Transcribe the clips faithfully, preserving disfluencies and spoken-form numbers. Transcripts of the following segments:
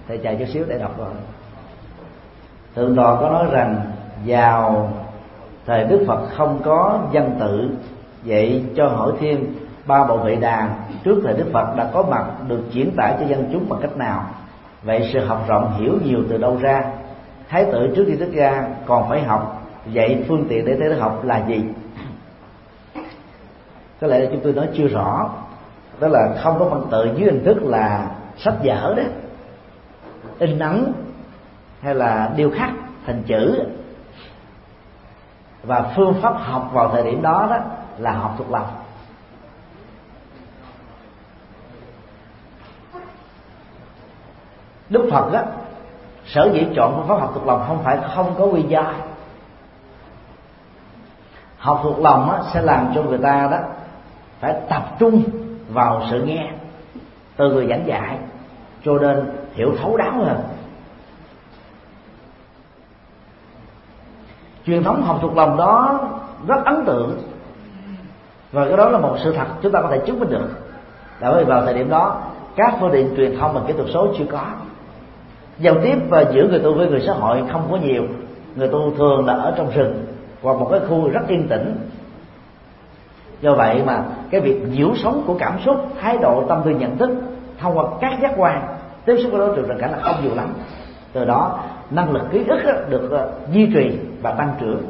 thầy chờ chút xíu để đọc rồi. Thượng tọa có nói rằng vào thời Đức Phật không có văn tự, vậy cho hỏi thêm ba bộ Vệ Đà trước thời Đức Phật đã có mặt được diễn tải cho dân chúng bằng cách nào? Vậy sự học rộng hiểu nhiều từ đâu ra? Thái tử trước khi xuất gia còn phải học, vậy phương tiện để tới học là gì? Có lẽ là chúng tôi nói chưa rõ, đó là không có văn tự dưới hình thức là sách vở đó, in ấn hay là điêu khắc thành chữ, và phương pháp học vào thời điểm đó đó là học thuộc lòng. Đức Phật á, sở dĩ chọn phương pháp học thuộc lòng không phải không có nguyên do. Học thuộc lòng á, sẽ làm cho người ta đó phải tập trung vào sự nghe từ người giảng dạy, cho nên hiểu thấu đáo hơn. Truyền thống học thuộc lòng đó rất ấn tượng, và cái đó là một sự thật chúng ta có thể chứng minh được. Bởi vì vào thời điểm đó các phương tiện truyền thông và kỹ thuật số chưa có, giao tiếp và giữa người tu với người xã hội không có nhiều. Người tu thường là ở trong rừng hoặc một cái khu rất yên tĩnh. Do vậy mà cái việc nhiễu sóng của cảm xúc, thái độ, tâm tư, nhận thức thông qua các giác quan tiếp xúc với đối tượng trần cảnh là không nhiều lắm. Từ đó năng lực ký ức được duy trì và tăng trưởng.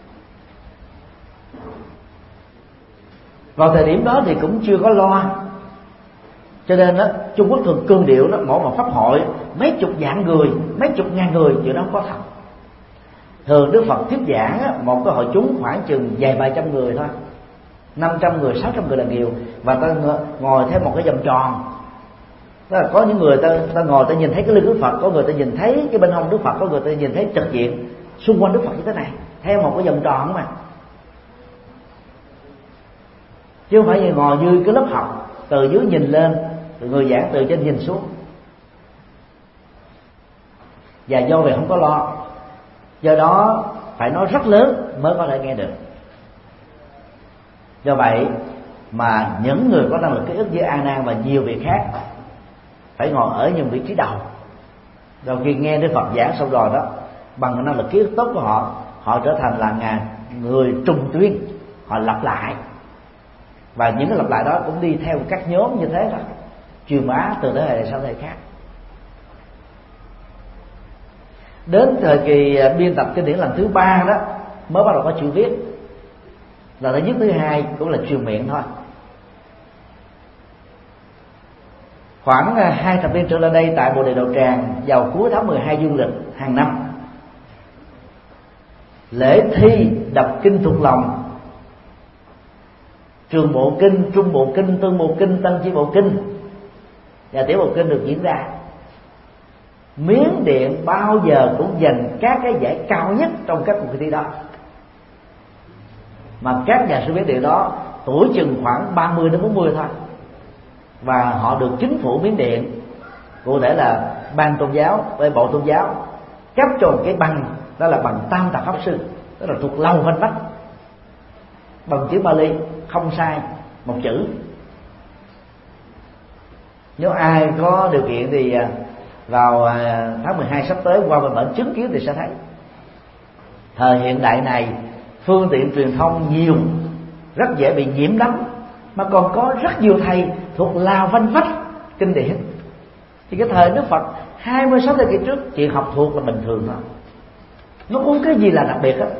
Vào thời điểm đó thì cũng chưa có loa, cho nên đó, Trung Quốc thường cương điệu đó, mỗi một pháp hội mấy chục vạn người, mấy chục ngàn người, chuyện đó có thật. Thường Đức Phật thuyết giảng một cái hội chúng khoảng chừng vài vài trăm người thôi, năm trăm người, sáu trăm người là nhiều, và ta ngồi theo một cái vòng tròn. Tức là có những người ta, ta ngồi ta nhìn thấy cái lưng Đức Phật, có người ta nhìn thấy cái bên hông Đức Phật, có người ta nhìn thấy trực diện xung quanh Đức Phật như thế này, theo một cái vòng tròn mà, chứ không phải như ngồi như cái lớp học từ dưới nhìn lên, từ người giảng từ trên nhìn xuống. Và do vậy không có lo, do đó phải nói rất lớn mới có thể nghe được. Do vậy mà những người có năng lực ký ức với A Nan và nhiều vị khác phải ngồi ở những vị trí đầu. Rồi khi nghe Đức Phật giảng xong rồi đó, bằng năng lực ký ức tốt của họ, họ trở thành là ngàn người trùng tuyên, họ lặp lại, và những cái lặp lại đó cũng đi theo các nhóm như thế thôi, truyền bá từ thế hệ này sang thế hệ khác. Đến thời kỳ biên tập kinh điển lần thứ ba đó mới bắt đầu có chữ viết. Lần thứ nhất, thứ hai cũng là truyền miệng thôi. Khoảng hai thập niên trở lại đây, tại Bồ Đề Đạo Tràng vào cuối tháng mười hai dương lịch hàng năm, lễ thi đọc kinh thuộc lòng, trường bộ kinh, trung bộ kinh, tương bộ kinh, tăng chi bộ kinh và tiểu bộ kinh được diễn ra. Miến Điện bao giờ cũng giành các cái giải cao nhất trong các cuộc thi đó, mà các nhà sư Miến Điện đó tuổi chừng khoảng ba mươi đến bốn mươi thôi, và họ được chính phủ Miến Điện, cụ thể là ban tôn giáo, với bộ tôn giáo cấp cho một cái bằng, đó là bằng Tam Tạp Pháp Sư, tức là thuộc lòng vanh vách, bằng chữ Bali không sai một chữ. Nếu ai có điều kiện thì vào tháng mười hai sắp tới qua bên bản chứng kiến thì sẽ thấy. Thời hiện đại này phương tiện truyền thông nhiều, rất dễ bị nhiễm đắm, mà còn có rất nhiều thầy thuộc lào vanh vách kinh điển. Thì cái thời Đức Phật hai mươi sáu thế kỷ trước, chuyện học thuộc là bình thường thôi, nó không có cái gì là đặc biệt hết.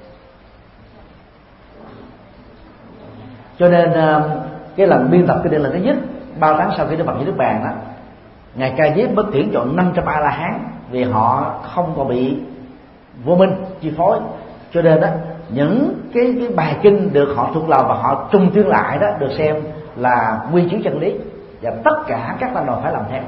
Cho nên cái lần biên tập kinh điển lần thứ nhất, ba tháng sau khi Đức Phật với Đức Bàn đó, ngài Ca Diếp mới tuyển chọn năm trăm A La Hán, vì họ không còn bị vô minh chi phối. Cho nên đó, những cái cái bài kinh được họ thuộc lòng và họ trung tuyên lại đó được xem là quy chiếu chân lý, và tất cả các tăng đoàn phải làm theo.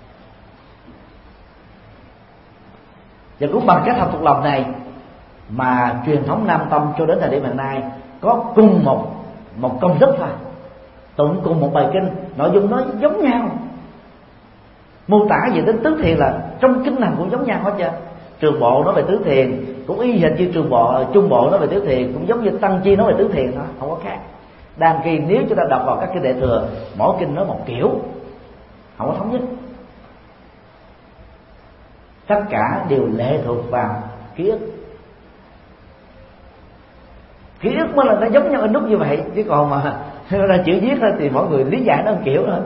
Và cũng bằng cách học thuộc lòng này mà truyền thống Nam Tông cho đến thời điểm hiện nay có cùng một một công thức thôi, tụng cùng một bài kinh, nội dung nó giống nhau, mô tả về tính tứ thiền là trong kinh nào cũng giống nhau hết trơn. Trường bộ nói về tứ thiền cũng y hệt như trường bộ, trung bộ nói về tứ thiền cũng giống như tăng chi nói về tứ thiền thôi, không có khác. Đan kỳ nếu chúng ta đọc vào các kinh Đại Thừa, mỗi kinh nói một kiểu, không có thống nhất. tất cả đều lệ thuộc vào ký ức. Ký ức mới là nó giống nhau in đúc như vậy, chứ còn mà ra chữ viết thôi thì mọi người lý giải nó một kiểu thôi.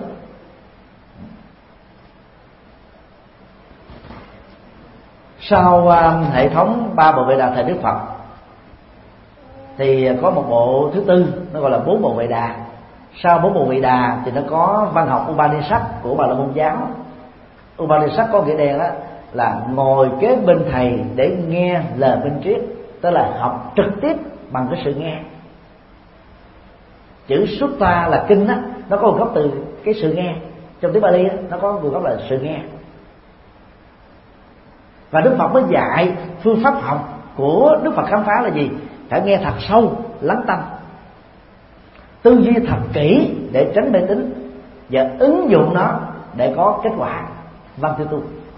Sau uh, hệ thống ba bộ Vệ Đà thời Đức Phật thì có một bộ thứ tư, nó gọi là bốn bộ Vệ Đà. Sau bốn bộ Vệ Đà thì nó có văn học Upanishad của Bà La Môn giáo. Upanishad có nghĩa đen đó là ngồi kế bên thầy để nghe lời minh triết, tức là học trực tiếp bằng cái sự nghe. Chữ sutta là kinh đó, nó có nguồn gốc từ cái sự nghe. Trong tiếng Bali đó, nó có nguồn gốc là sự nghe. Và Đức Phật mới dạy phương pháp học của Đức Phật khám phá là gì? Phải nghe thật sâu, lắng tâm, tư duy thật kỹ để tránh mê tín, và ứng dụng nó để có kết quả văn tư tu.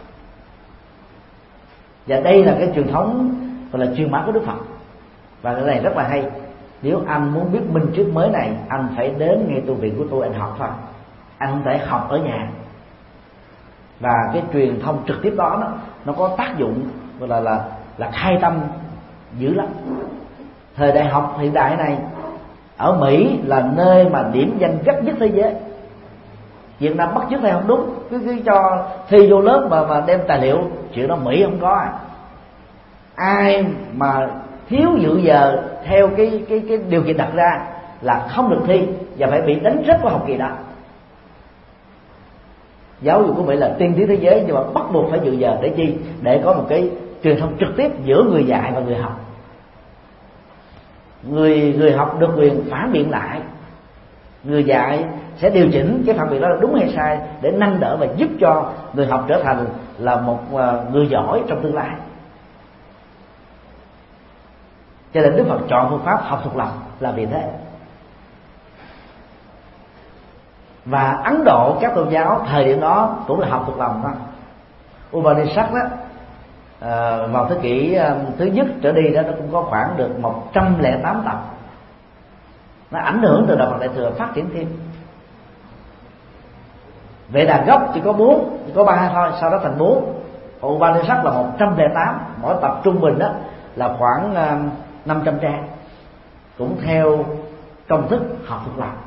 Và đây là cái truyền thống gọi là truyền bá của Đức Phật. Và cái này rất là hay. Nếu anh muốn biết minh triết mới này, anh phải đến ngay tu viện của tôi, anh học thôi. Anh không thể học ở nhà. Và cái truyền thông trực tiếp đó nó, nó có tác dụng gọi là là là khai tâm dữ lắm. Thời đại học hiện đại này ở Mỹ là nơi mà điểm danh gắt nhất thế giới. Việt Nam bắt chước này không đúng, cứ, cứ cho thi vô lớp mà mà đem tài liệu, chuyện đó Mỹ không có. Ai mà thiếu dự giờ theo cái cái cái điều kiện đặt ra là không được thi và phải bị đánh rớt qua học kỳ đó. Giáo dục của Mỹ là tiên tiến thế giới, nhưng mà bắt buộc phải dự giờ để chi? Để có một cái truyền thông trực tiếp giữa người dạy và người học. Người người học được quyền phản biện lại, người dạy sẽ điều chỉnh cái phản biện đó là đúng hay sai để nâng đỡ và giúp cho người học trở thành là một người giỏi trong tương lai. Cho nên Đức Phật chọn phương pháp học thuộc lòng là vì thế. Và Ấn Độ các tôn giáo thời điểm đó cũng là học thuộc lòng đó. Upanishad đó à, vào thế kỷ à, thứ nhất trở đi đó, nó cũng có khoảng được một trăm lẻ tám tập. Nó ảnh hưởng từ Đạo Phật Đại Thừa phát triển thêm. Vệ Đà gốc chỉ có bốn, chỉ có ba thôi, sau đó thành bốn. Upanishad là một trăm lẻ tám, mỗi tập trung bình đó là khoảng à, năm trăm trang, cũng theo công thức học thuộc lòng.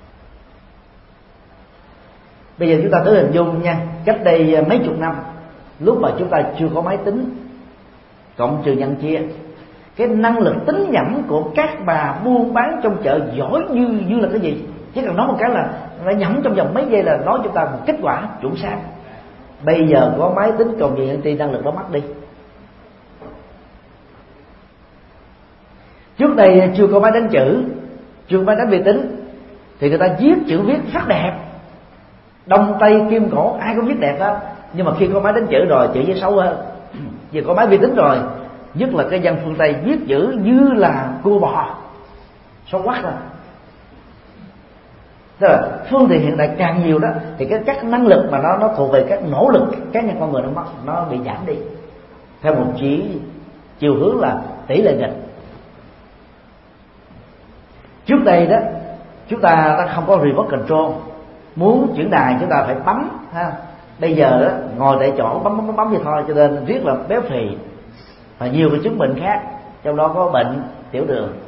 Bây giờ chúng ta thử hình dung nha, cách đây mấy chục năm, lúc mà chúng ta chưa có máy tính cộng trừ nhân chia, cái năng lực tính nhẩm của các bà buôn bán trong chợ giỏi như như là cái gì? Chỉ cần nói một cái là nó nhẩm trong vòng mấy giây là nói chúng ta một kết quả chuẩn xác. Bây giờ có máy tính cộng trừ nhân chia, năng lực đó mất đi. Trước đây chưa có máy đánh chữ, chưa có máy đánh vi tính, thì người ta viết chữ viết rất đẹp, đông tây kim cổ ai cũng viết đẹp đó. Nhưng mà khi có máy đánh chữ rồi chữ viết xấu hơn. Giờ có máy vi tính rồi, nhất là cái dân phương Tây viết chữ như là cua bò, xấu quắc rồi. Tức là phương tiện hiện đại càng nhiều đó, thì cái các năng lực mà nó nó thuộc về các nỗ lực cá nhân con người nó mất, nó bị giảm đi theo một chỉ chiều hướng là tỷ lệ nghịch. Trước đây đó chúng ta, ta không có remote control, muốn chuyển đài chúng ta phải bấm ha. Bây giờ đó, ngồi tại chỗ bấm bấm bấm bấm vậy thôi, cho nên rất là béo phì và nhiều cái chứng bệnh khác, trong đó có bệnh tiểu đường.